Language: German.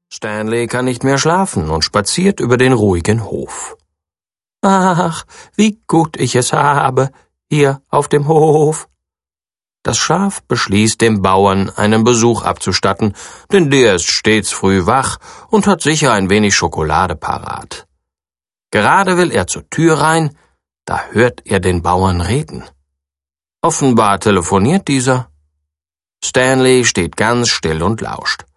Stanley kann nicht mehr schlafen und spaziert über den ruhigen Hof. »Ach, wie gut ich es habe, hier auf dem Hof.« Das Schaf beschließt, dem Bauern einen Besuch abzustatten, denn der ist stets früh wach und hat sicher ein wenig Schokolade parat. Gerade will er zur Tür rein, da hört er den Bauern reden. Offenbar telefoniert dieser. Stanley steht ganz still und lauscht.